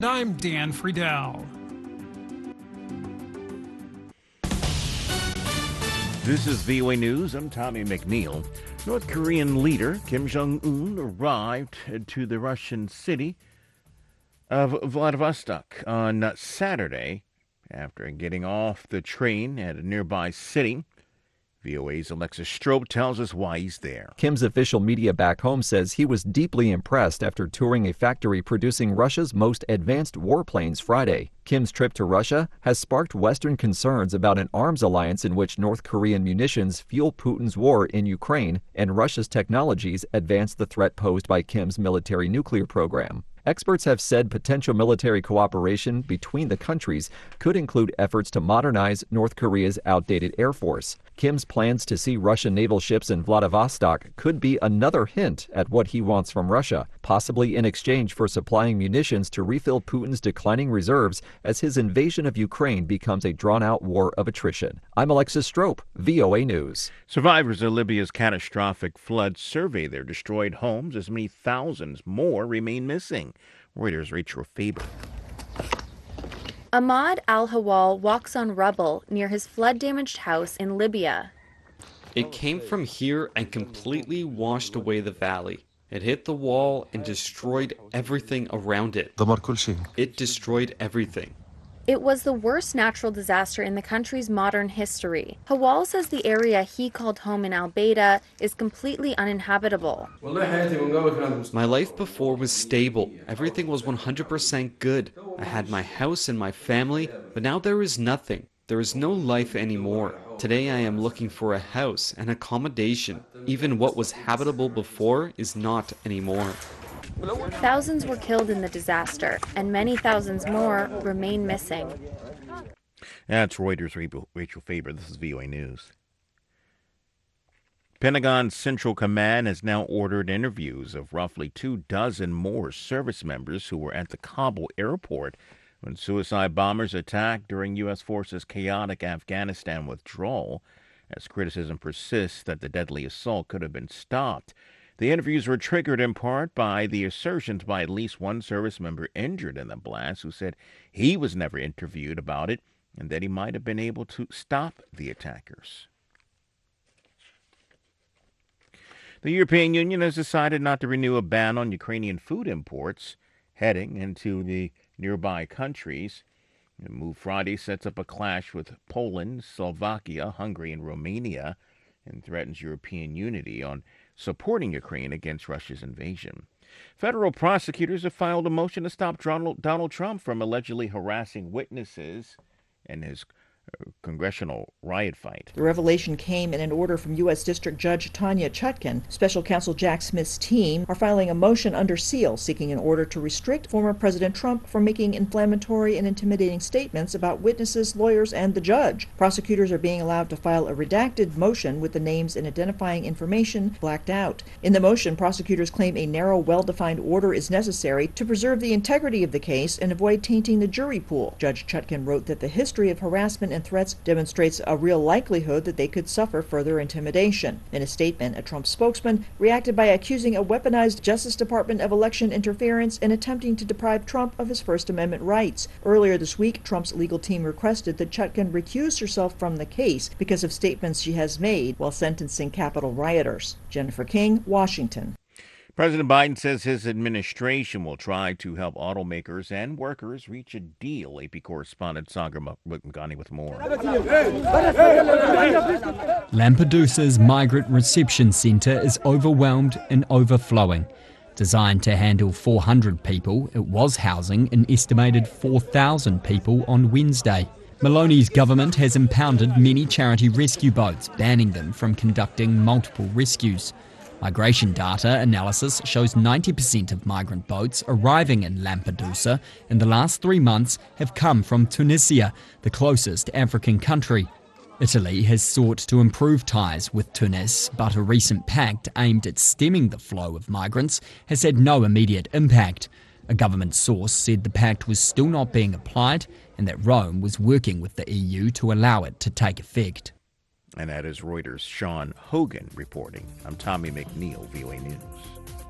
I'm Dan Friedel. This is VOA News. I'm Tommy McNeil. North Korean leader Kim Jong-un arrived to the Russian city of Vladivostok on Saturday after getting off the train at a nearby city. VOA's Alexis Strope tells us why he's there. Kim's official media back home says he was deeply impressed after touring a factory producing Russia's most advanced warplanes Friday. Kim's trip to Russia has sparked Western concerns about an arms alliance in which North Korean munitions fuel Putin's war in Ukraine and Russia's technologies advance the threat posed by Kim's military nuclear program. Experts have said potential military cooperation between the countries could include efforts to modernize North Korea's outdated air force. Kim's plans to see Russian naval ships in Vladivostok could be another hint at what he wants from Russia, possibly in exchange for supplying munitions to refill Putin's declining reserves as his invasion of Ukraine becomes a drawn-out war of attrition. I'm Alexis Strope, VOA News. Survivors of Libya's catastrophic flood survey their destroyed homes. As many thousands more remain missing. Reuters' Rachel Faber. Ahmad Al-Hawal walks on rubble near his flood-damaged house in Libya. It came from here and completely washed away the valley. It hit the wall and destroyed everything around it. It destroyed everything. It was the worst natural disaster in the country's modern history. Hawal says the area he called home in Al-Baida is completely uninhabitable. My life before was stable. Everything was 100% good. I had my house and my family, but now there is nothing. There is no life anymore. Today I am looking for a house and accommodation. Even what was habitable before is not anymore. Thousands were killed in the disaster, and many thousands more remain missing. That's Reuters' Rachel Faber. This is VOA News. Pentagon's Central Command has now ordered interviews of roughly 24 more service members who were at the Kabul airport when suicide bombers attacked during U.S. forces' chaotic Afghanistan withdrawal, as criticism persists that the deadly assault could have been stopped. The interviews were triggered in part by the assertions by at least one service member injured in the blast who said he was never interviewed about it and that he might have been able to stop the attackers. The European Union has decided not to renew a ban on Ukrainian food imports heading into the nearby countries. The move Friday sets up a clash with Poland, Slovakia, Hungary, and Romania and threatens European unity on supporting Ukraine against Russia's invasion. Federal prosecutors have filed a motion to stop Donald Trump from allegedly harassing witnesses in his congressional riot fight. The revelation came in an order from U.S. District Judge Tanya Chutkan. Special Counsel Jack Smith's team are filing a motion under seal seeking an order to restrict former President Trump from making inflammatory and intimidating statements about witnesses, lawyers, and the judge. Prosecutors are being allowed to file a redacted motion with the names and identifying information blacked out. In the motion, prosecutors claim a narrow, well-defined order is necessary to preserve the integrity of the case and avoid tainting the jury pool. Judge Chutkan wrote that the history of harassment and threats demonstrates a real likelihood that they could suffer further intimidation. In a statement, a Trump spokesman reacted by accusing a weaponized Justice Department of election interference and attempting to deprive Trump of his First Amendment rights. Earlier this week, Trump's legal team requested that Chutkan recuse herself from the case because of statements she has made while sentencing Capitol rioters. Jennifer King, Washington. President Biden says his administration will try to help automakers and workers reach a deal. AP correspondent Sagar Mugani with more. Lampedusa's migrant reception centre is overwhelmed and overflowing. Designed to handle 400 people, it was housing an estimated 4,000 people on Wednesday. Maloney's government has impounded many charity rescue boats, banning them from conducting multiple rescues. Migration data analysis shows 90% of migrant boats arriving in Lampedusa in the last 3 months have come from Tunisia, the closest African country. Italy has sought to improve ties with Tunis, but a recent pact aimed at stemming the flow of migrants has had no immediate impact. A government source said the pact was still not being applied and that Rome was working with the EU to allow it to take effect. And that is Reuters' Sean Hogan reporting. I'm Tommy McNeil, VOA News.